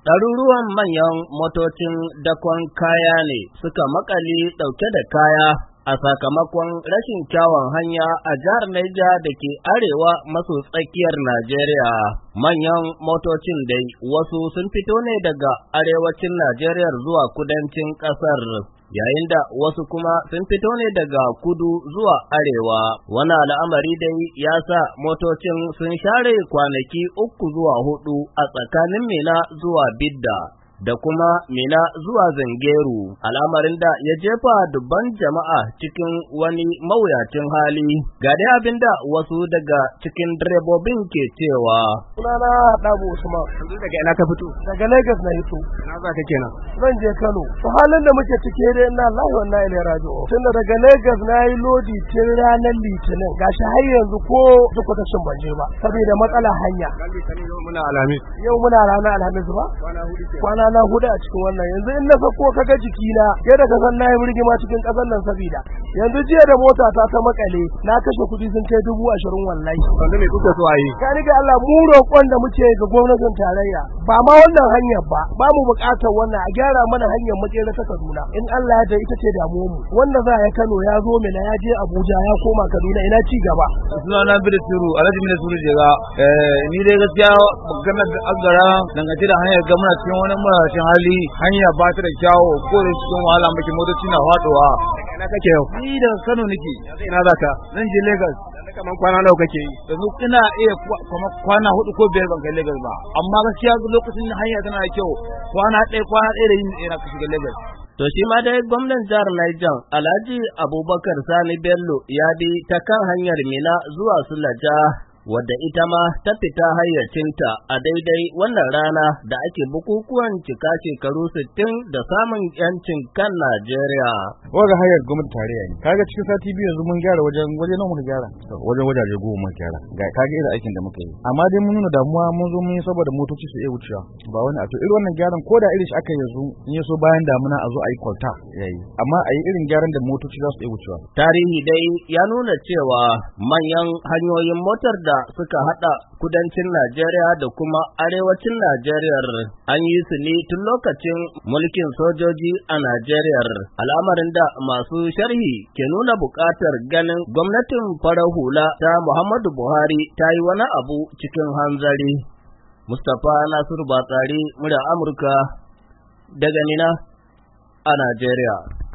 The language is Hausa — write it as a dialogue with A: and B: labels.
A: Ɗaruruwan manyan motocin dakon kaya ne suka maƙale ɗauke da kaya a sakamakon rashin kyawun hanya a jihar Neja da ke arewa maso tsakiyar Najeriya. Manyan motocin dai wasu sun fito ne daga arewacin Najeriya zuwa kudancin ƙasar, yayin da wasu kuma sun fito ne daga kudu zuwa arewa. Wani al'amari dai ya sa motocin sun share kwanaki 3 zuwa 4 a tsakanin Mina zuwa Bidda da kuma Mina zuwa Zangeru, al'amarin da ya jefa dubban jama'a cikin wani mawuyacin hali. Ga dai abin da wasu daga cikin direbobin ke cewa.
B: Sunana Dabu Usman.
C: Yanzu daga ina ka fito?
B: Daga Lagos na hito.
C: Ina za ka kenan?
B: Zan je Kano. To halin da muke ciki dai ina Allah wa inna ilaihi raji'un. Tunda daga Lagos na yi lodi tun ranar Litinin. Gashi har yanzu ko duk wata shin ban je ba saboda matsala hanya.
C: Ran Litinin yau muna Alhamis.
B: Yau muna ranar Alhamis ba? Kwana na hudu a cikin wannan. Yanzu in na sako kaga jikina sai da kasan na yi birgima cikin kasar nan saboda yanzu jiya da mota ta makale na kashe kudi sun kai 20,000 wallahi.
C: Wanda me kuke so a yi?
B: Ka riga Allah mu roƙon da muke ga gwamnatin tarayya ba ma wannan hanyar ba mu buƙatar wannan a gyara mana hanyar makera ta Kaduna. In Allah ya da ita ce damuwar mu. Wanda za ya Kano ya zo Mina ya je Abuja ya koma Kaduna ina ci gaba.
C: Sunana Bidu Suru, Alhaji Bidu Suru jega. Ni dai gaskiya maganar da agara dangance da hanyar gwamna cikin wani marashin hali, hanya ba ta da kyawu, ko da cikin wahala muke, motoci na faɗuwa. Ina kake yau? Ni daga Kano nake. Ina za ka? Zan je Lagos. Kaman kwana nawa kake yi? Yanzu ina iya kuma kwana 4 ko 5 ban kai Lagos ba. Amma gaskiya lokacin hanya tana da kyau. Kwana ɗaya da yin ina ka shiga Lagos.
A: To shi ma dai gwamnan jihar Niger Alhaji Abubakar Sani Bello ya bi ta kan hanyar Mina zuwa Sulaja, wadda ita ma ta fita hayyacinta a daidai wannan rana da ake bukukuwan cika shekaru 60 da samun yancin kan Najeriya.
D: Waga hayar gwamnati tarayya ne. Kaga cikin sati biyu yanzu mun gyara waje nan muka gyara. Wajaje 10 mun gyara. Kaga irin aikin da muka yi. Amma dai mun nuna damuwa mun zo mun yi saboda motoci su iya wucewa. Ba wani a to irin wannan gyaran ko da irin shi aka yanzu in ya so bayan damuna a zo a yi kwalta yayi. Amma a yi irin gyaran da motoci za su iya wucewa.
A: Tarihi dai ya nuna cewa manyan hanyoyin motar da suka hada kudancin Najeriya da kuma arewacin Najeriya an yi su ne tun lokacin mulkin sojoji a Najeriya, al'amarin da masu sharhi ke nuna buƙatar ganin gwamnatin farar hula ta Muhammadu Buhari ta yi wani abu cikin hanzari. Mustapha Nasiru Batsari, murya Amurka daga Mina a Najeriya.